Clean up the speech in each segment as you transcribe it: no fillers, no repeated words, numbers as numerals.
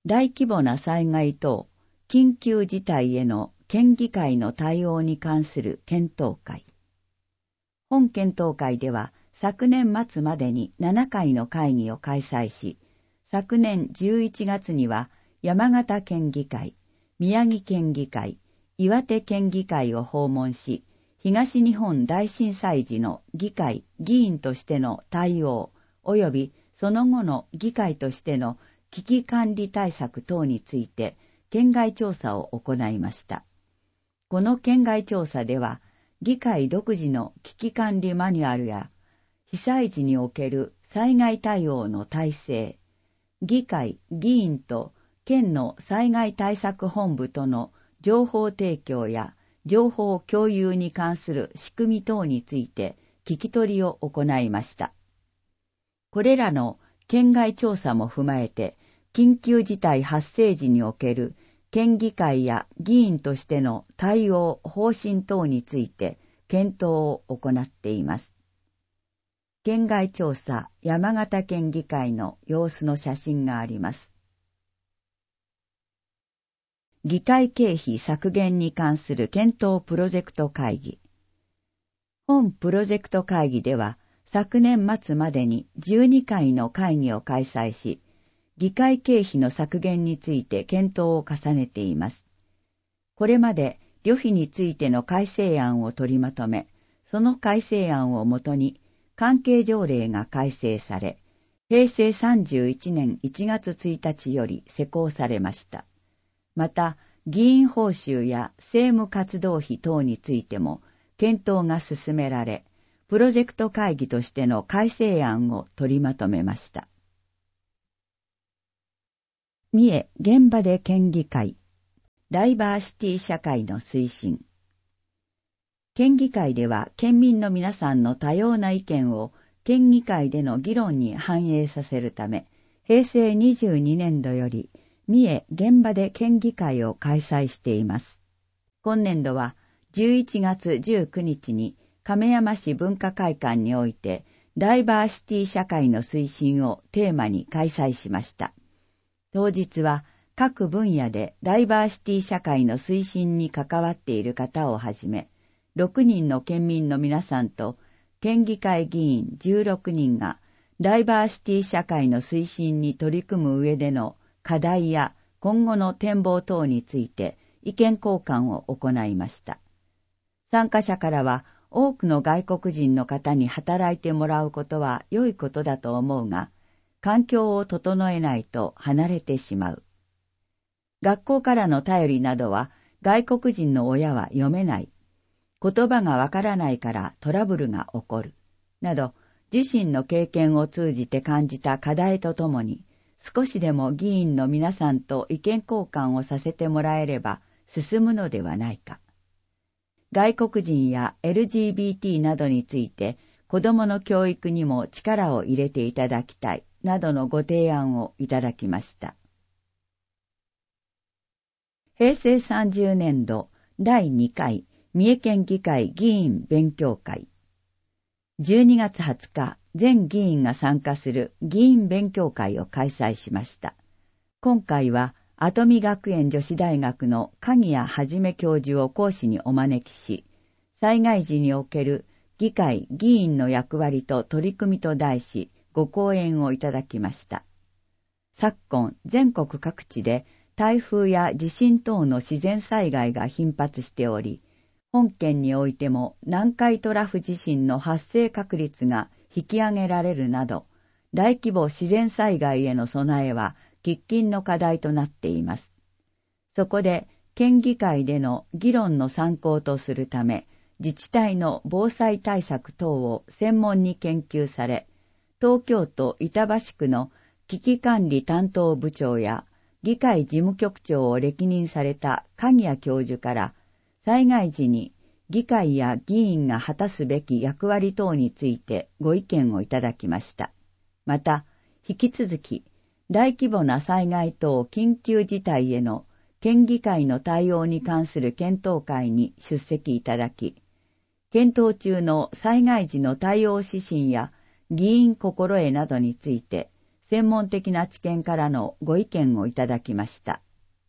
大規模な災害等緊急事態への県議会の対応に関する検討会。本検討会では昨年末までに7回の会議を開催し、昨年11月には山形県議会、宮城県議会、岩手県議会を訪問し、東日本大震災時の議会・議員としての対応及びその後の議会としての危機管理対策等について県外調査を行いました。この県外調査では、議会独自の危機管理マニュアルや被災時における災害対応の体制、議会・議員と県の災害対策本部との情報提供や情報共有に関する仕組み等について聞き取りを行いました。これらの県外調査も踏まえて、緊急事態発生時における県議会や議員としての対応方針等について検討を行っています。県外調査山形県議会の様子の写真があります。議会経費削減に関する検討プロジェクト会議。本プロジェクト会議では、昨年末までに12回の会議を開催し、議会経費の削減について検討を重ねています。これまで旅費についての改正案を取りまとめ、その改正案をもとに関係条例が改正され、平成31年1月1日より施行されました。また、議員報酬や政務活動費等についても検討が進められ、プロジェクト会議としての改正案を取りまとめました。三重現場で県議会、ダイバーシティ社会の推進。県議会では県民の皆さんの多様な意見を県議会での議論に反映させるため、平成22年度より三重現場で県議会を開催しています。今年度は11月19日に亀山市文化会館においてダイバーシティ社会の推進をテーマに開催しました。当日は各分野でダイバーシティ社会の推進に関わっている方をはじめ、6人の県民の皆さんと県議会議員16人がダイバーシティ社会の推進に取り組む上での課題や今後の展望等について意見交換を行いました。参加者からは多くの外国人の方に働いてもらうことは良いことだと思うが、環境を整えないと離れてしまう。学校からの便りなどは外国人の親は読めない。言葉がわからないからトラブルが起こる。など、自身の経験を通じて感じた課題とともに、少しでも議員の皆さんと意見交換をさせてもらえれば進むのではないか。外国人や LGBT などについて子どもの教育にも力を入れていただきたいなどのご提案をいただきました。平成30年度第2回三重県議会議員勉強会。12月20日、全議員が参加する議員勉強会を開催しました。今回は、跡見学園女子大学の鍵谷はじめ教授を講師にお招きし、災害時における議会議員の役割と取り組みと題し、ご講演をいただきました。昨今、全国各地で台風や地震等の自然災害が頻発しており、本県においても南海トラフ地震の発生確率が引き上げられるなど、大規模自然災害への備えは喫緊の課題となっています。そこで、県議会での議論の参考とするため、自治体の防災対策等を専門に研究され、東京都板橋区の危機管理担当部長や議会事務局長を歴任された鍵谷教授から、災害時に議会や議員が果たすべき役割等についてご意見をいただきました。また、引き続き、大規模な災害等緊急事態への県議会の対応に関する検討会に出席いただき、検討中の災害時の対応指針や議員心得などについて、 専門的な知見からのご意見をいただきました。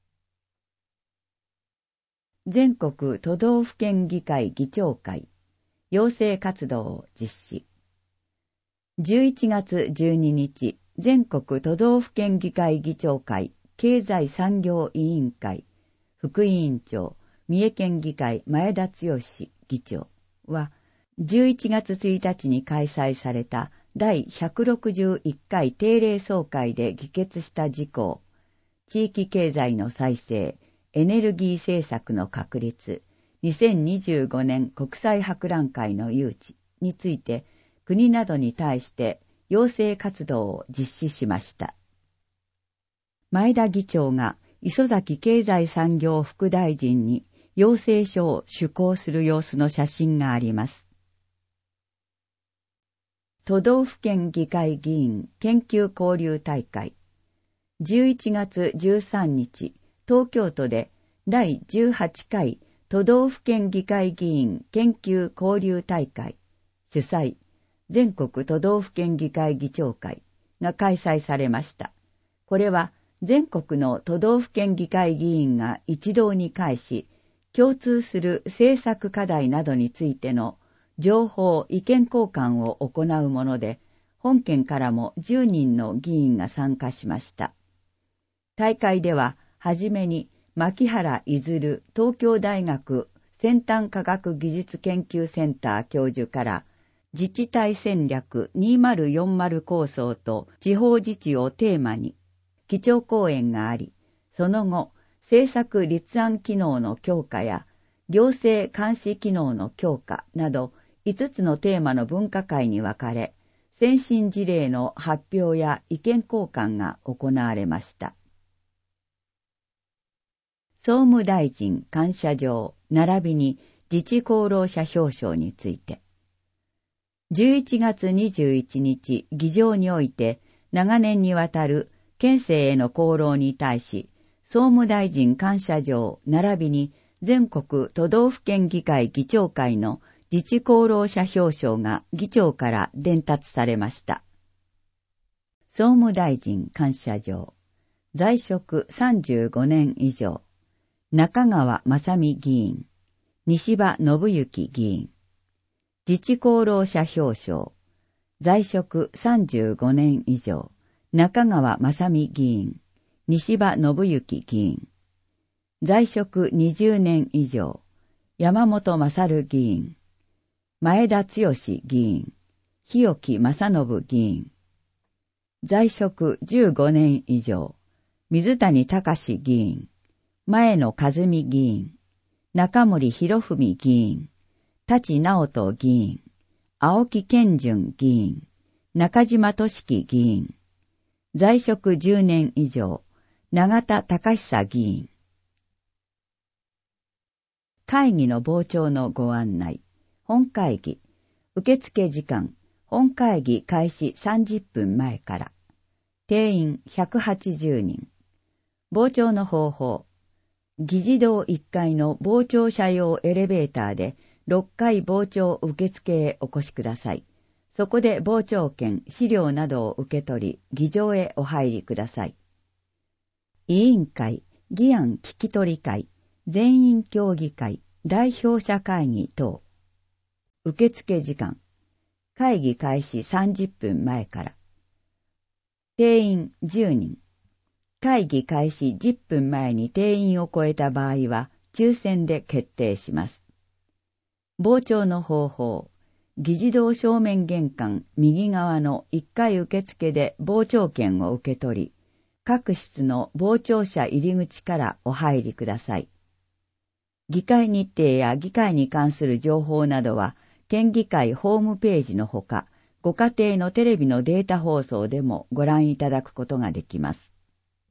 全国都道府県議会議長会、養成活動を実施。11月12日、全国都道府県議会議長会経済産業委員会副委員長、三重県議会前田剛議長は、11月1日に開催された第161回定例総会で議決した事項、地域経済の再生、エネルギー政策の確立、2025年国際博覧会の誘致について、国などに対して要請活動を実施しました。前田議長が磯崎経済産業副大臣に要請書を手稿する様子の写真があります。都道府県議会議員研究交流大会。11月13日、東京都で第18回都道府県議会議員研究交流大会主催全国都道府県議会議長会が開催されました。これは全国の都道府県議会議員が一堂に会し、共通する政策課題などについての情報・意見交換を行うもので、本県からも10人の議員が参加しました。大会では、はじめに牧原いずる東京大学先端科学技術研究センター教授から、自治体戦略2040構想と地方自治をテーマに、基調講演があり、その後、政策立案機能の強化や行政監視機能の強化など5つのテーマの分科会に分かれ、先進事例の発表や意見交換が行われました。総務大臣感謝状並びに自治功労者表彰について、11月21日議場において長年にわたる県政への功労に対し、総務大臣感謝状並びに全国都道府県議会議長会の自治功労者表彰が議長から伝達されました。総務大臣感謝状、在職35年以上、中川正美議員、西場信之議員、自治功労者表彰、在職35年以上、中川正美議員、西場信之議員、在職20年以上、山本勝議員、前田剛議員、日置正信議員、在職15年以上、水谷隆議員、前野和美議員、中森博文議員、舘直人議員、青木健順議員、中島俊樹議員、在職10年以上、永田隆久議員。会議の傍聴のご案内。本会議。受付時間。本会議開始30分前から。定員180人。傍聴の方法。議事堂1階の傍聴者用エレベーターで6階傍聴受付へお越しください。そこで傍聴券、資料などを受け取り、議場へお入りください。委員会、議案聞き取り会、全員協議会、代表者会議等。受付時間。会議開始30分前から。定員10人。会議開始10分前に定員を超えた場合は、抽選で決定します。傍聴の方法。議事堂正面玄関右側の1階受付で傍聴券を受け取り、各室の傍聴者入り口からお入りください。議会日程や議会に関する情報などは、県議会ホームページのほか、ご家庭のテレビのデータ放送でもご覧いただくことができます。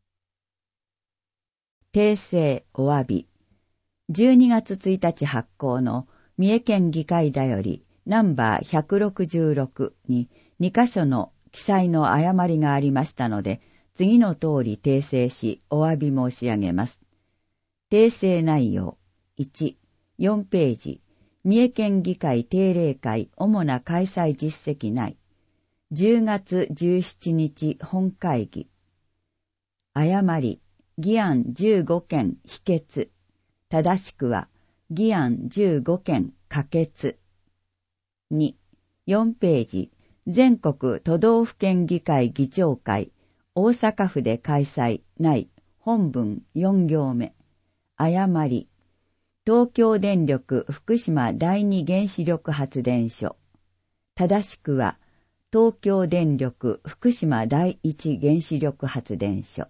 訂正お詫び。12月1日発行の三重県議会だよりナンバー166に2カ所の記載の誤りがありましたので、次の通り訂正しお詫び申し上げます。訂正内容。1、4ページ。三重県議会定例会主な開催実績内。 10月17日本会議。誤り、議案15件否決。正しくは、議案15件可決。2、4ページ、全国都道府県議会議長会、大阪府で開催、ない本文4行目。誤り、東京電力福島第二原子力発電所。正しくは、東京電力福島第一原子力発電所。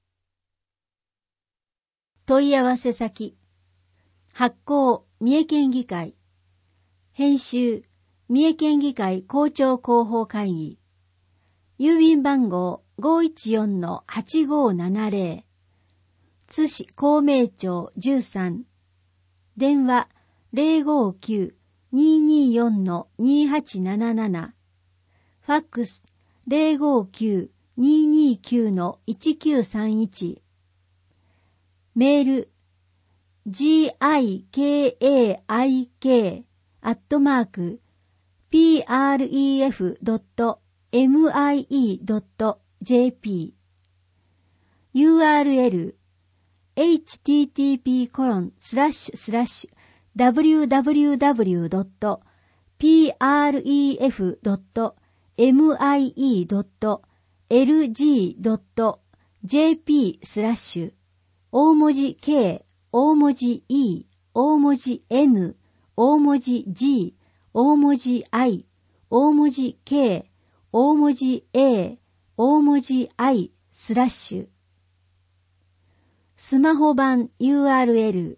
問い合わせ先。発行、三重県議会。編集、三重県議会校長広報会議。郵便番号 514-8570。津市孔明町13。電話 059-224-2877。ファックス 059-229-1931。メール gik@pref.mie.jp URL http://www.pref.mie.lg.jp/ 大文字 K、大文字 E、大文字 N、大文字 G、大文字 I、大文字 K、大文字 A、大文字 I/スマホ版 URL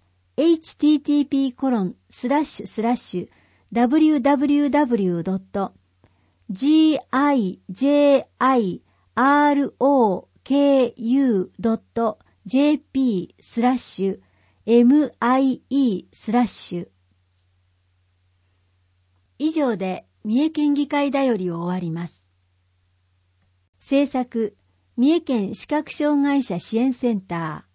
www.gijroku.jp/MIE/ 以上で三重県議会だよりを終わります。制作、三重県視覚障害者支援センター。